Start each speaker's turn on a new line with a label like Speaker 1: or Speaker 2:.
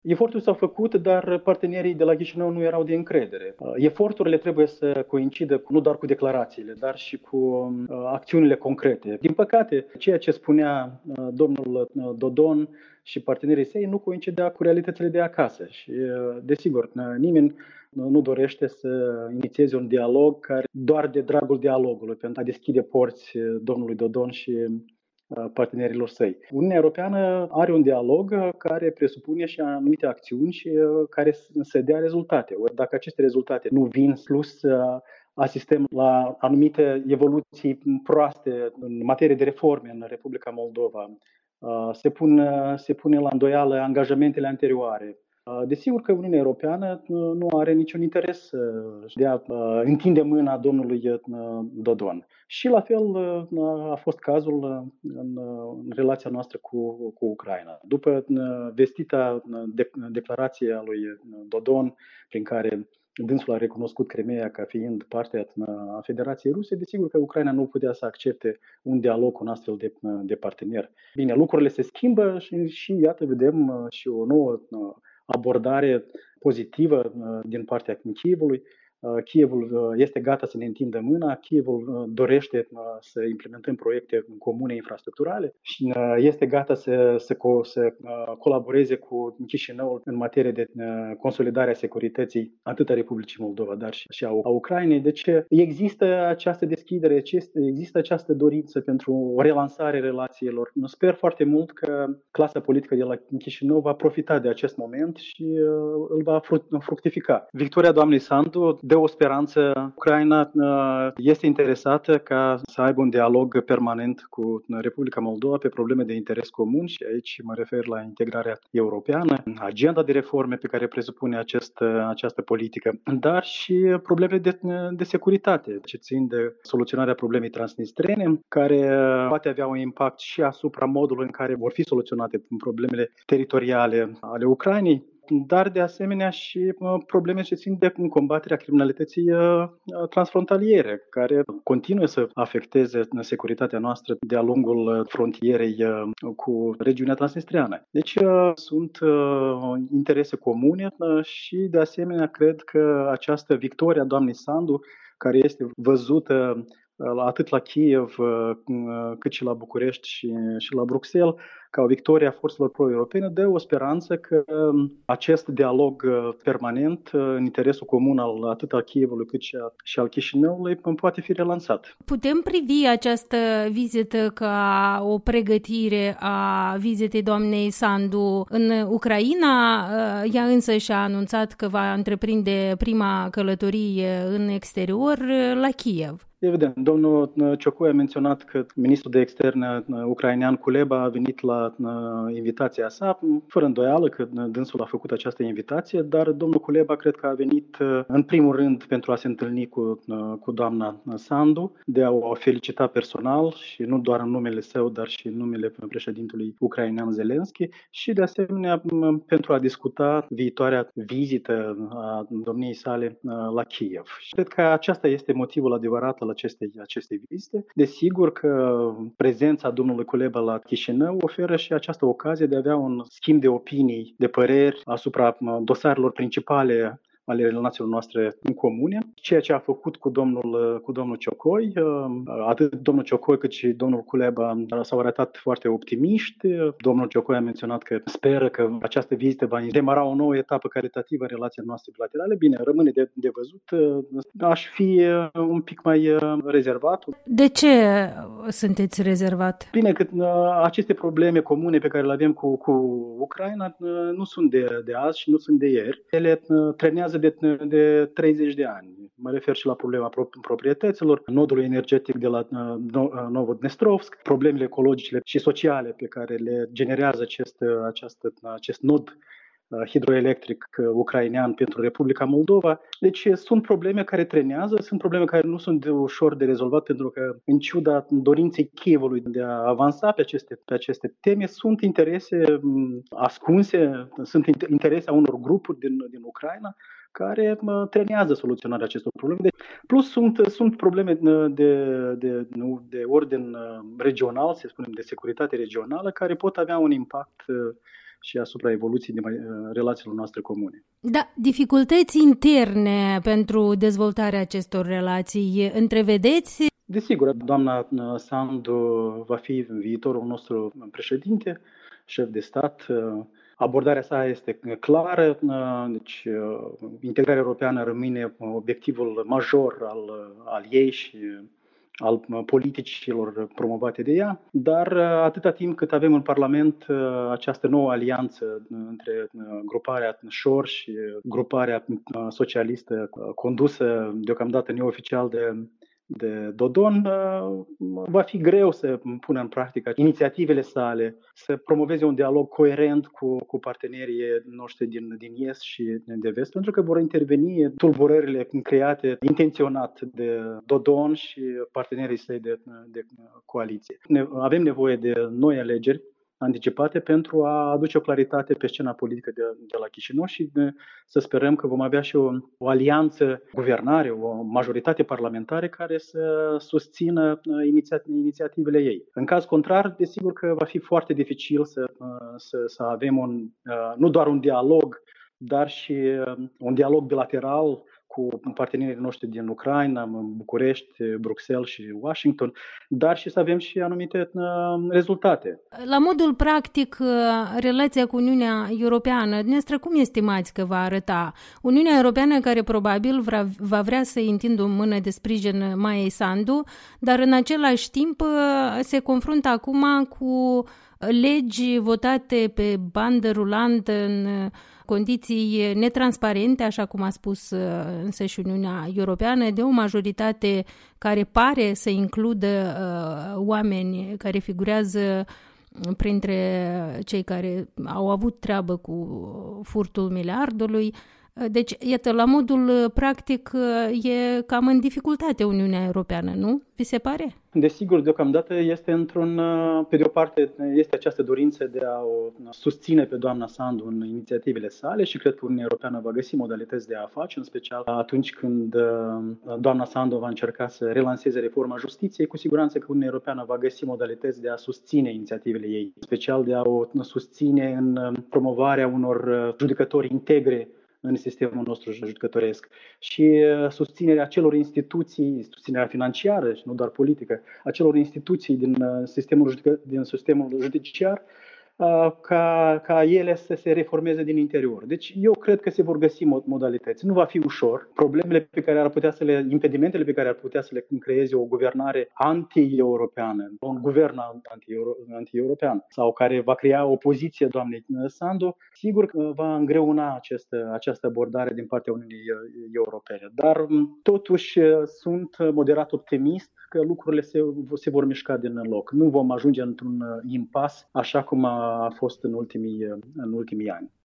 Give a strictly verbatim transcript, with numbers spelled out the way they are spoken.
Speaker 1: Eforturi s-au făcut, dar partenerii de la Chișinău nu erau de încredere. Eforturile trebuie să coincidă nu doar cu declarațiile, dar și cu acțiunile concrete. Din păcate, ceea ce spunea domnul Dodon și partenerii săi nu coincidea cu realitățile de acasă. Și, desigur, nimeni nu dorește să inițieze un dialog care doar de dragul dialogului, pentru a deschide porți domnului Dodon și partenerilor săi. Uniunea Europeană are un dialog care presupune și anumite acțiuni și care să dea rezultate. Ori dacă aceste rezultate nu vin, plus asistăm la anumite evoluții proaste în materie de reforme în Republica Moldova, se pun, se pune la îndoială angajamentele anterioare. Desigur că Uniunea Europeană nu are niciun interes de a întinde mâna domnului Dodon. Și la fel a fost cazul în relația noastră cu, cu Ucraina. După vestita declarație a lui Dodon, prin care dânsul a recunoscut Crimeea ca fiind parte a Federației Ruse, desigur că Ucraina nu putea să accepte un dialog cu un astfel de, de partener. Bine, lucrurile se schimbă și, și iată, vedem și o nouă abordare pozitivă din partea Kievului. Kievul este gata să ne întindă mâna, Kievul dorește să implementăm proiecte comune infrastructurale și este gata să, să, să colaboreze cu Chișinăul în materie de consolidare a securității atât a Republicii Moldova, dar și a Ucrainei. Deci există această deschidere, există această dorință pentru o relansare a relațiilor. Sper foarte mult că clasa politică de la Chișinău va profita de acest moment și îl va fructifica. Victoria doamnei Sandu dă o speranță. Ucraina este interesată ca să aibă un dialog permanent cu Republica Moldova pe probleme de interes comun și aici mă refer la integrarea europeană, agenda de reforme pe care presupune acest, această politică, dar și probleme de, de securitate ce țin de soluționarea problemei transnistrene, care poate avea un impact și asupra modului în care vor fi soluționate problemele teritoriale ale Ucrainei, dar de asemenea și probleme ce țin de combaterea criminalității transfrontaliere, care continuă să afecteze securitatea noastră de-a lungul frontierei cu regiunea transnistreană. Deci sunt interese comune și de asemenea cred că această victorie a doamnei Sandu, care este văzută atât la Kiev cât și la București și, și la Bruxelles, ca o victorie a forțelor pro-europene, dă o speranță că acest dialog permanent în interesul comun al atât al Kievului cât și, a, și al Chișinăului poate fi relansat.
Speaker 2: Putem privi această vizită ca o pregătire a vizitei doamnei Sandu în Ucraina. Ea însă și-a anunțat că va întreprinde prima călătorie în exterior la Kiev.
Speaker 1: Evident, domnul Ciocoi a menționat că ministrul de externe ucrainean Kuleba a venit la invitația sa, fără îndoială că dânsul a făcut această invitație, dar domnul Kuleba cred că a venit în primul rând pentru a se întâlni cu, cu doamna Sandu, de a o felicita personal și nu doar în numele său, dar și în numele președintelui ucrainean Zelensky și de asemenea pentru a discuta viitoarea vizită a domniei sale la Kiev. Și cred că aceasta este motivul adevărat al acestei, acestei vizite. Desigur că prezența domnului Kuleba la Chișinău oferă și această ocazie de a avea un schimb de opinii, de păreri asupra dosarelor principale ale relațiilor noastre în comune, ceea ce a făcut cu domnul, cu domnul Ciocoi. Atât domnul Ciocoi cât și domnul Kuleba s-au arătat foarte optimiști. Domnul Ciocoi a menționat că speră că această vizită va demara o nouă etapă caritativă în relațiile noastre bilaterale. Bine, rămâne de, de văzut. Aș fi un pic mai rezervat.
Speaker 2: De ce sunteți rezervat?
Speaker 1: Bine, că aceste probleme comune pe care le avem cu, cu Ucraina nu sunt de, de azi și nu sunt de ieri. Ele trenează de, de treizeci de ani. Mă refer și la problema proprietăților, nodului energetic de la Novodnestrovsk, problemele ecologice și sociale pe care le generează acest, acest, acest nod hidroelectric ucrainean pentru Republica Moldova. Deci sunt probleme care trenează, sunt probleme care nu sunt de ușor de rezolvat, pentru că în ciuda dorinței Kievului de a avansa pe aceste, pe aceste teme, sunt interese ascunse, sunt interese a unor grupuri din, din Ucraina care trenează soluționarea acestor probleme. Plus sunt, sunt probleme de, de, de ordin regional, să spunem, de securitate regională, care pot avea un impact și asupra evoluției de relațiilor noastre comune.
Speaker 2: Da, dificultăți interne pentru dezvoltarea acestor relații întrevedeți?
Speaker 1: Desigur, doamna Sandu va fi viitorul nostru președinte, șef de stat. Abordarea sa este clară, deci integrarea europeană rămâne obiectivul major al, al ei și al politicilor promovate de ea, dar atâta timp cât avem în Parlament această nouă alianță între gruparea Șor și gruparea socialistă condusă deocamdată neoficial de de Dodon, va fi greu să pună în practică inițiativele sale, să promoveze un dialog coerent cu, cu partenerii noștri din, din Est și de Vest, pentru că vor interveni tulburările create intenționat de Dodon și partenerii săi de, de coaliție. Ne, avem nevoie de noi alegeri anticipate pentru a aduce o claritate pe scena politică de, de la Chișinău și de, să sperăm că vom avea și o, o alianță guvernare, o majoritate parlamentară care să susțină iniția, inițiativele ei. În caz contrar, desigur că va fi foarte dificil să, să, să avem un, nu doar un dialog, dar și un dialog bilateral cu partenerii noștri din Ucraina, București, Bruxelles și Washington, dar și să avem și anumite rezultate.
Speaker 2: La modul practic, relația cu Uniunea Europeană, dumneavoastră cum estimați că va arăta? Uniunea Europeană care probabil va vrea să-i întindă o mână de sprijin Maiei Sandu, dar în același timp se confruntă acum cu legi votate pe bandă rulantă în condiții netransparente, așa cum a spus însăși Uniunea Europeană, de o majoritate care pare să includă uh, oameni care figurează printre cei care au avut treabă cu furtul miliardului. Deci, iată, la modul practic e cam în dificultate Uniunea Europeană, nu? Vi se pare?
Speaker 1: Desigur, deocamdată este într-un, pe de o parte, este această dorință de a o susține pe doamna Sandu în inițiativele sale și cred că Uniunea Europeană va găsi modalități de a face, în special atunci când doamna Sandu va încerca să relanseze reforma justiției, cu siguranță că Uniunea Europeană va găsi modalități de a susține inițiativele ei, în special de a o susține în promovarea unor judecători integre în sistemul nostru judecătoresc și susținerea acelor instituții, susținerea financiară și nu doar politică, acelor instituții din sistemul, judică, din sistemul judiciar ca, ca ele să se reformeze din interior. Deci eu cred că se vor găsi modalități. Nu va fi ușor. Problemele pe care ar putea să le, impedimentele pe care ar putea să le creeze o guvernare anti-europeană, un guvern anti-european sau care va crea o poziție doamnei Sandu, sigur că va îngreuna această, această abordare din partea Uniunii Europene. Dar totuși sunt moderat optimist că lucrurile se, se vor mișca din loc. Nu vom ajunge într-un impas așa cum a fost în ultimii, în ultimii ani.